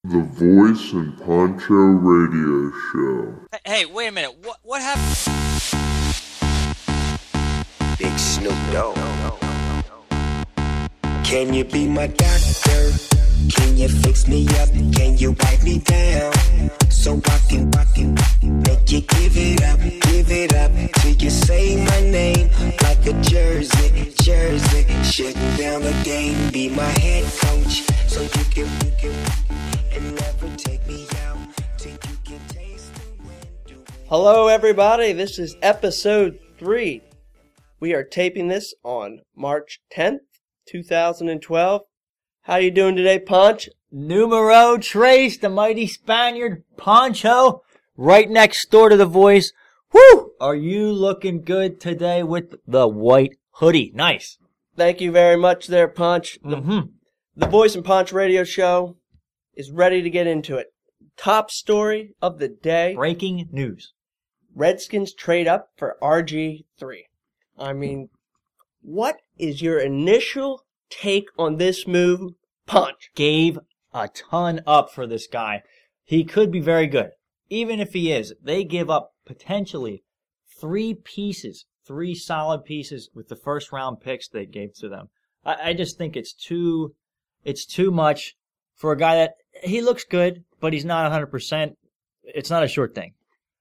The Voice and Poncho Radio Show. Hey, wait a minute. What happened? Big Snoop Dogg. Can you be my doctor? Can you fix me up? Can you wipe me down? So I can make you give it up till you say my name like a jersey. Shutting down the game, be my head coach, so you can and never take me out till you can taste the wind. Hello everybody, this is episode 3. We are taping this on March 10th, 2012. How you doing today, Ponch? Numero tres, the mighty Spaniard, Poncho, right next door to the Voice. Woo! Are you looking good today with the white hoodie? Nice. Thank you very much there, Ponch. The Voice and Ponch Radio Show is ready to get into it. Top story of the day. Breaking news. Redskins trade up for RG3. I mean, what is your initial take on this move, Ponch? Gave a ton up for this guy. He could be very good. Even if he is, they give up potentially 3 solid pieces with the first round picks they gave to them. I just think it's too much for a guy that he looks good, but he's not 100%. It's not a short thing.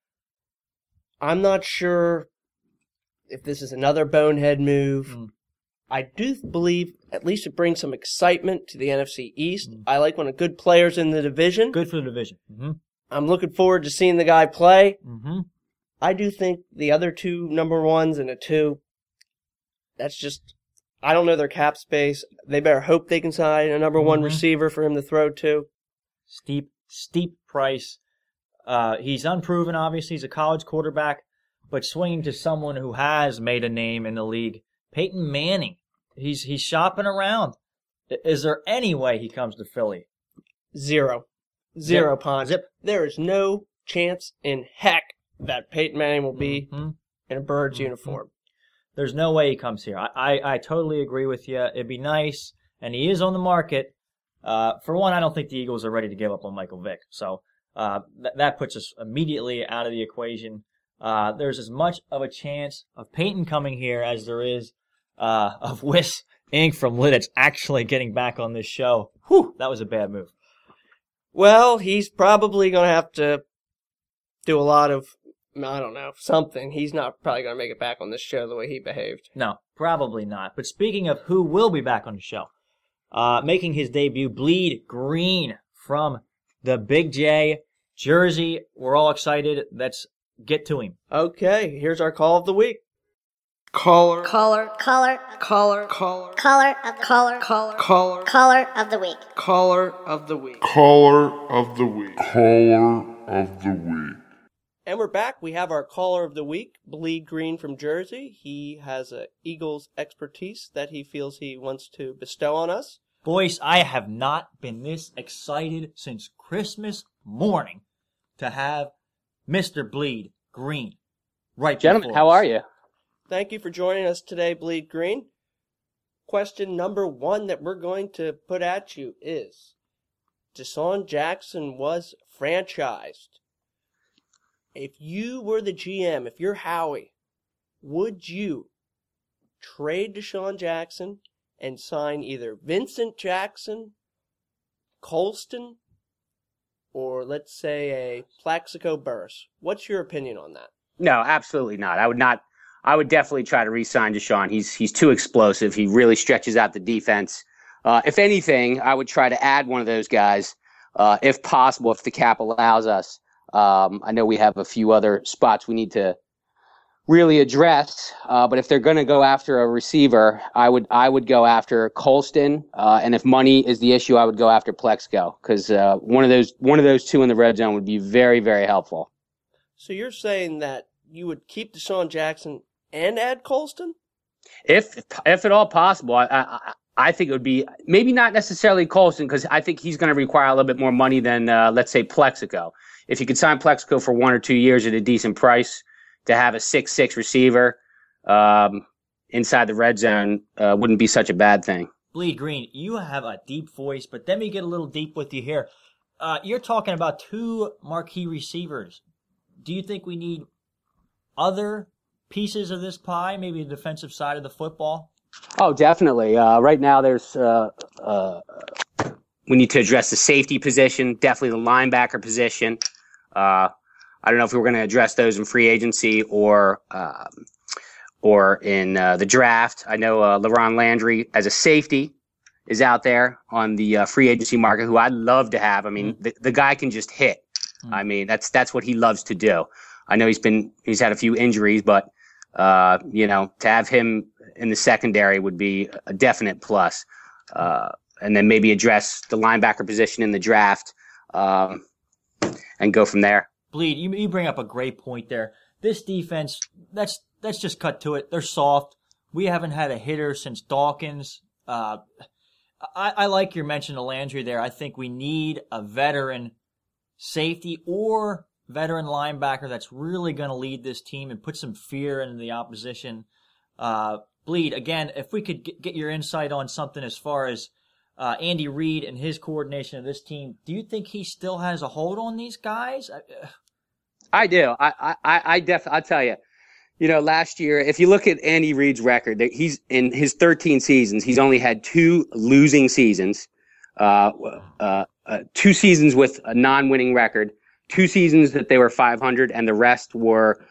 I'm not sure if this is another bonehead move. I do believe at least it brings some excitement to the NFC East. I like when a good player's in the division. Good for the division. I'm looking forward to seeing the guy play. I do think the other 2 number ones and a 2, that's just, I don't know their cap space. They better hope they can sign a number 1 receiver for him to throw to. Steep price. He's unproven, obviously. He's a college quarterback, but swinging to someone who has made a name in the league. Peyton Manning. He's shopping around. Is there any way he comes to Philly? Zero, Ponch. There is no chance in heck that Peyton Manning will be in a Birds uniform. There's no way he comes here. I totally agree with you. It'd be nice, and he is on the market. For one, I don't think the Eagles are ready to give up on Michael Vick, so that puts us immediately out of the equation. There's as much of a chance of Peyton coming here as there is of Wiss Inc. from Lidditz actually getting back on this show. Whew, that was a bad move. Well, he's probably going to have to do a lot of, I don't know, something. He's not probably going to make it back on this show the way he behaved. No, probably not. But speaking of who will be back on the show, making his debut, Bleed Green from the Big J jersey. We're all excited. Let's get to him. Okay, here's our call of the week. Caller of the week. Caller of the week. And we're back. We have our caller of the week, Bleed Green from Jersey. He has a Eagles expertise that he feels he wants to bestow on us. Boys, I have not been this excited since Christmas morning to have Mr. Bleed Green right Gentlemen, before how us. are you? Thank you for joining us today, Bleed Green. Question number 1 that we're going to put at you is, Deshaun Jackson was franchised. If you were the GM, if you're Howie, would you trade Deshaun Jackson and sign either Vincent Jackson, Colston, or let's say a Plaxico Burress? What's your opinion on that? No, absolutely not. I would definitely try to re-sign Deshaun. He's too explosive. He really stretches out the defense. If anything, I would try to add one of those guys, if possible, if the cap allows us. I know we have a few other spots we need to really address, but if they're going to go after a receiver, I would go after Colston, and if money is the issue, I would go after Plexico, because one of those 2 in the red zone would be very, very helpful. So you're saying that you would keep Deshaun Jackson and add Colston? If at all possible, I think it would be maybe not necessarily Colston, because I think he's going to require a little bit more money than let's say Plexico. If you could sign Plexico for 1 or 2 years at a decent price to have a 6'6" receiver inside the red zone, wouldn't be such a bad thing. Bleed Green, you have a deep voice, but let me get a little deep with you here. you're talking about two marquee receivers. Do you think we need other pieces of this pie, maybe the defensive side of the football? Oh, definitely. Right now, we need to address the safety position, definitely the linebacker position. I don't know if we're going to address those in free agency or in the draft. I know LaRon Landry as a safety is out there on the free agency market, who I'd love to have. I mean, the guy can just hit. I mean, that's what he loves to do. I know he's had a few injuries, but to have him in the secondary would be a definite plus. And then maybe address the linebacker position in the draft and go from there. Bleed, you bring up a great point there. This defense, let's just cut to it. They're soft. We haven't had a hitter since Dawkins. I like your mention of Landry there. I think we need a veteran safety or veteran linebacker that's really going to lead this team and put some fear into the opposition. Bleed, again, if we could get your insight on something as far as Andy Reid and his coordination of this team, do you think he still has a hold on these guys? I do. I'll tell you. Last year, if you look at Andy Reid's record, he's in his 13 seasons, he's only had 2 losing seasons, 2 seasons with a non-winning record, 2 seasons that they were 500, and the rest were,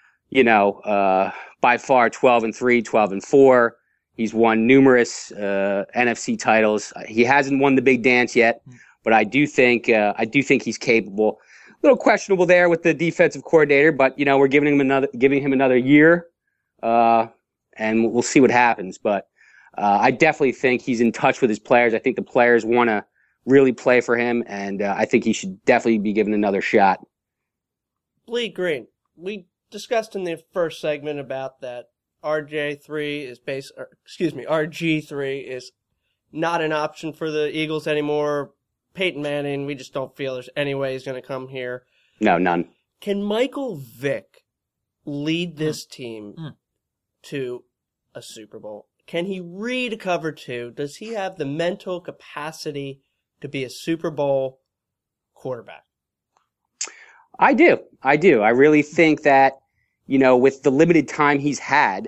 by far 12-3, 12-4. He's won numerous NFC titles. He hasn't won the big dance yet, but I do think he's capable. A little questionable there with the defensive coordinator, but we're giving him another year, and we'll see what happens. But I definitely think he's in touch with his players. I think the players want to really play for him, and I think he should definitely be given another shot. Bleed Green, we discussed in the first segment about that RG3 is not an option for the Eagles anymore. Peyton Manning, we just don't feel there's any way he's going to come here. No, none. Can Michael Vick lead this team to a Super Bowl? Can he read cover 2? Does he have the mental capacity to be a Super Bowl quarterback? I do. I really think that, with the limited time he's had,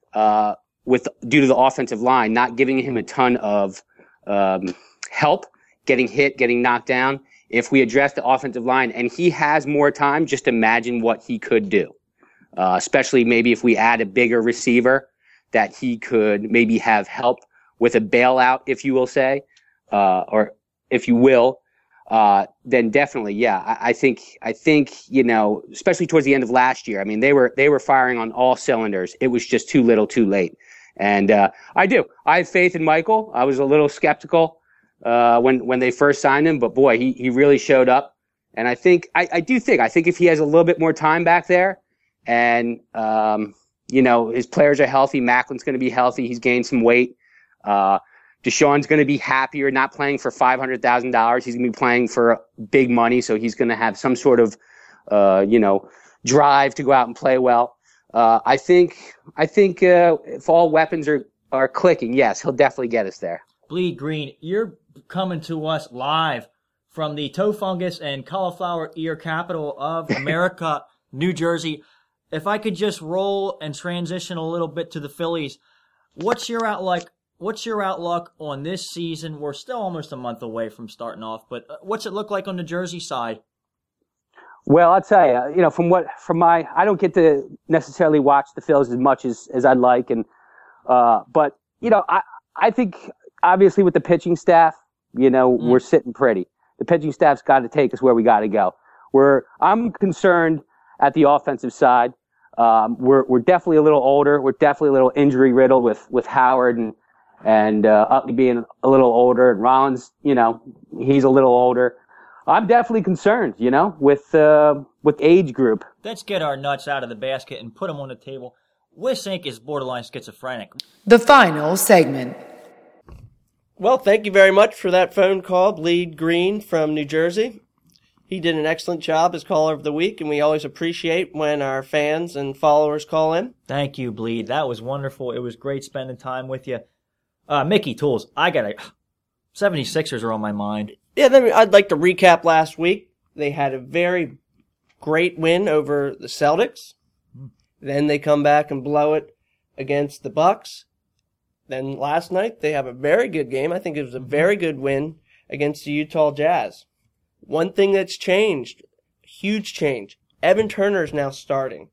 due to the offensive line, not giving him a ton of help, getting hit, getting knocked down. If we address the offensive line and he has more time, just imagine what he could do. Especially maybe if we add a bigger receiver that he could maybe have help with a bailout, if you will say, or if you will, then definitely, yeah. I think, especially towards the end of last year, I mean, they were firing on all cylinders. It was just too little, too late. And I have faith in Michael. I was a little skeptical when they first signed him, but boy, he really showed up. And I think if he has a little bit more time back there, and his players are healthy, Macklin's going to be healthy. He's gained some weight. Deshaun's going to be happier, not playing for $500,000. He's going to be playing for big money, so he's going to have some sort of, drive to go out and play well. I think if all weapons are clicking, yes, he'll definitely get us there. Bleed Green, you're coming to us live from the toe fungus and cauliflower ear capital of America, New Jersey. If I could just roll and transition a little bit to the Phillies, what's your outlook on this season? We're still almost a month away from starting off, but what's it look like on the Jersey side? Well, I'll tell you, I don't get to necessarily watch the Phils as much as I'd like. But I think obviously with the pitching staff, we're sitting pretty. The pitching staff's got to take us where we got to go. I'm concerned at the offensive side. We're definitely a little older. We're definitely a little injury riddled with Howard and Utley being a little older, and Rollins, he's a little older. I'm definitely concerned, with age group. Let's get our nuts out of the basket and put them on the table. Wisink is borderline schizophrenic. The final segment. Well, thank you very much for that phone call, Bleed Green from New Jersey. He did an excellent job as caller of the week, and we always appreciate when our fans and followers call in. Thank you, Bleed. That was wonderful. It was great spending time with you. Mickey Tools, 76ers are on my mind. Yeah, then I'd like to recap last week. They had a very great win over the Celtics. Then they come back and blow it against the Bucks. Then last night they have a very good game. I think it was a very good win against the Utah Jazz. One thing that's changed, huge change, Evan Turner is now starting.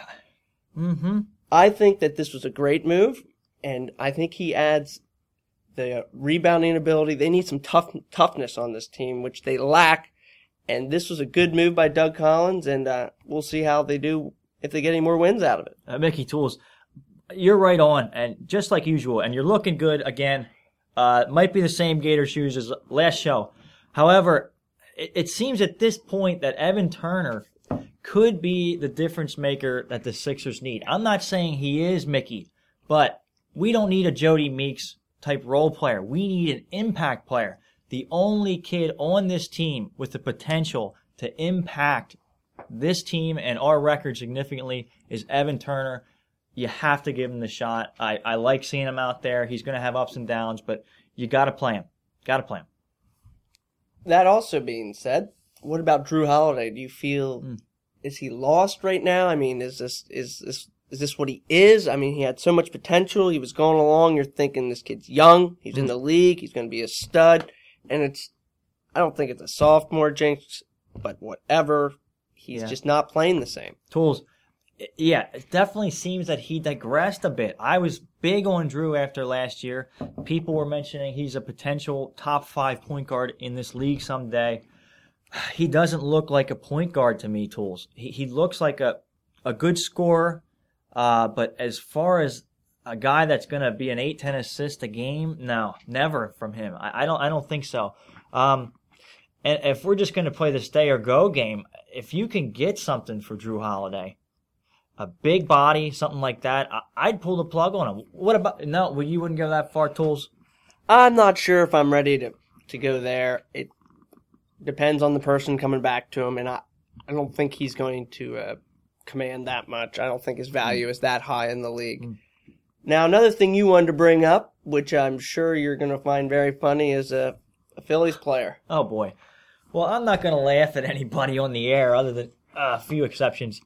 I think that this was a great move, and I think he adds the rebounding ability. They need some toughness on this team, which they lack. And this was a good move by Doug Collins, and we'll see how they do if they get any more wins out of it. Mickey Tools, you're right on, and just like usual, and you're looking good again. Might be the same Gator shoes as last show. However, it seems at this point that Evan Turner could be the difference maker that the Sixers need. I'm not saying he is, Mickey, but we don't need a Jody Meeks type role player. We need an impact player. The only kid on this team with the potential to impact this team and our record significantly is Evan Turner. You have to give him the shot. I like seeing him out there. He's going to have ups and downs, but you got to play him. Got to play him. That also being said, what about Drew Holiday? Do you feel is he lost right now? I mean, is this what he is? I mean, he had so much potential. He was going along. You're thinking this kid's young. He's in the league. He's going to be a stud. And I don't think it's a sophomore jinx, but whatever. He's just not playing the same. Tools. Yeah, it definitely seems that he digressed a bit. I was big on Drew after last year. People were mentioning he's a potential top 5 point guard in this league someday. He doesn't look like a point guard to me, Tools. He looks like a good scorer, but as far as a guy that's going to be an 8-10 assist a game, no, never from him. I don't think so. And if we're just going to play the stay or go game, if you can get something for Drew Holiday, a big body, something like that, I'd pull the plug on him. What about, no, you wouldn't go that far, Tools? I'm not sure if I'm ready to go there. It depends on the person coming back to him, and I don't think he's going to command that much. I don't think his value is that high in the league. Now, another thing you wanted to bring up, which I'm sure you're going to find very funny, is a Phillies player. Oh, boy. Well, I'm not going to laugh at anybody on the air other than a few exceptions.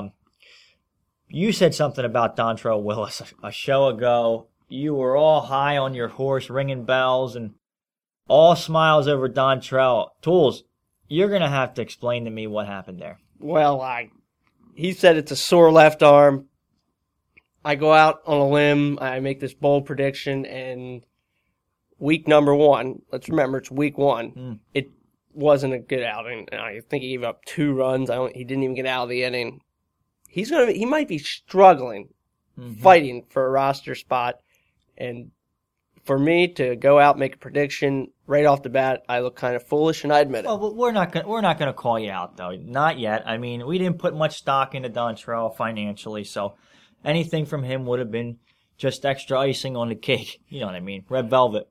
You said something about Dontrell Willis a show ago. You were all high on your horse, ringing bells, and all smiles over Dontrell. Tools, you're going to have to explain to me what happened there. Well, he said it's a sore left arm. I go out on a limb. I make this bold prediction, and week number 1, let's remember it's week 1, it wasn't a good outing. I think he gave up 2 runs. He didn't even get out of the inning. He might be struggling, fighting for a roster spot, and for me to go out and make a prediction right off the bat, I look kind of foolish, and I admit it. Well, but we're not gonna call you out though, not yet. I mean, we didn't put much stock into Dontrell financially, so anything from him would have been just extra icing on the cake. You know what I mean? Red velvet.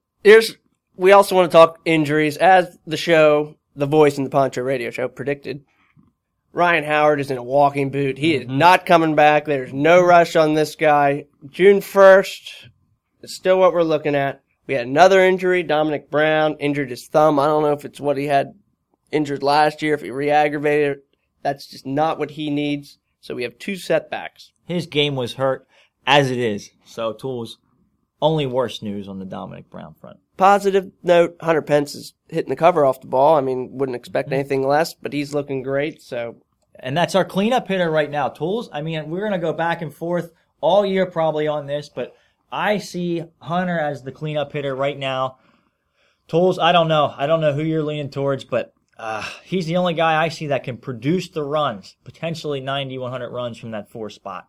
We also want to talk injuries. As the voice in the Poncho Radio Show predicted, Ryan Howard is in a walking boot. He is not coming back. There's no rush on this guy. June 1st is still what we're looking at. We had another injury. Dominic Brown injured his thumb. I don't know if it's what he had injured last year, if he re-aggravated it. That's just not what he needs. So we have 2 setbacks. His game was hurt as it is. So, Tools, only worse news on the Dominic Brown front. Positive note, Hunter Pence is hitting the cover off the ball. I mean, wouldn't expect anything less, but he's looking great. So, and that's our cleanup hitter right now, Tools. I mean, we're going to go back and forth all year probably on this, but I see Hunter as the cleanup hitter right now. Tools, I don't know. I don't know who you're leaning towards, but he's the only guy I see that can produce the runs, potentially 90, 100 runs from that 4 spot.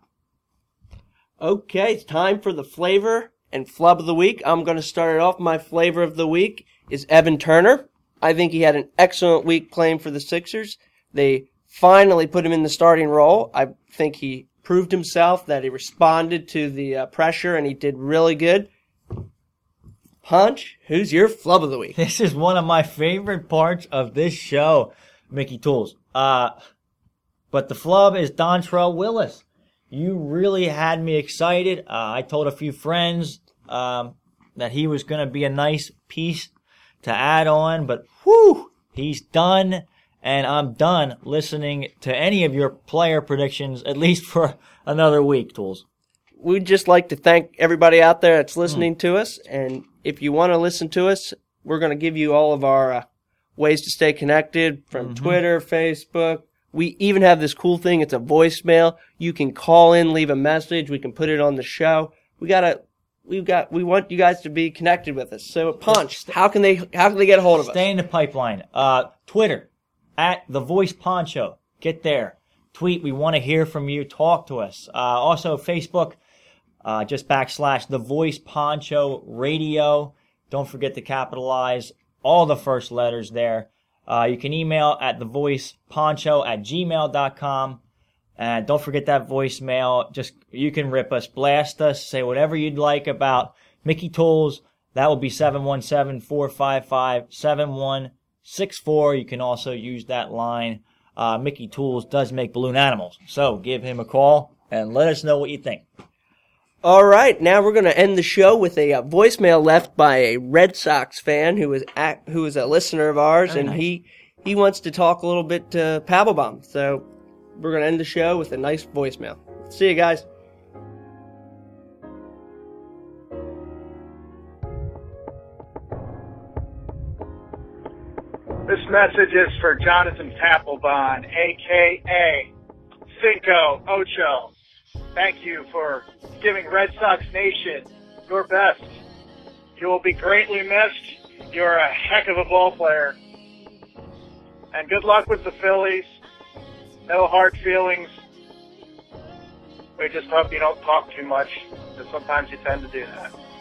Okay, it's time for the flavor and flub of the week. I'm going to start it off. My flavor of the week is Evan Turner. I think he had an excellent week playing for the Sixers. They finally put him in the starting role. I think he proved himself, that he responded to the pressure, and he did really good. Punch, who's your flub of the week? This is one of my favorite parts of this show, Mickey Tools. But the flub is Dontrell Willis. You really had me excited. I told a few friends that he was going to be a nice piece to add on, but whew, he's done, and I'm done listening to any of your player predictions, at least for another week, Tools. We'd just like to thank everybody out there that's listening to us, and if you want to listen to us, we're going to give you all of our ways to stay connected from Twitter, Facebook. We even have this cool thing. It's a voicemail. You can call in, leave a message. We can put it on the show. We want you guys to be connected with us. So, Punch, how can they get a hold of us? Stay in the pipeline. Twitter, at The Voice Poncho. Get there. Tweet. We want to hear from you. Talk to us. Also, Facebook, just / The Voice Poncho Radio. Don't forget to capitalize all the first letters there. You can email at thevoiceponcho@gmail.com. And don't forget that voicemail. You can rip us, blast us, say whatever you'd like about Mickey Tools. That will be 717-455-7164. You can also use that line. Mickey Tools does make balloon animals. So give him a call and let us know what you think. All right, now we're going to end the show with a voicemail left by a Red Sox fan who is a listener of ours, Very and nice. he wants to talk a little bit to Pavelbaum. So we're going to end the show with a nice voicemail. See you guys. This message is for Jonathan Papelbon, a.k.a. Cinco Ocho. Thank you for giving Red Sox Nation your best. You will be greatly missed. You're a heck of a ball player. And good luck with the Phillies. No hard feelings. We just hope you don't talk too much, because sometimes you tend to do that.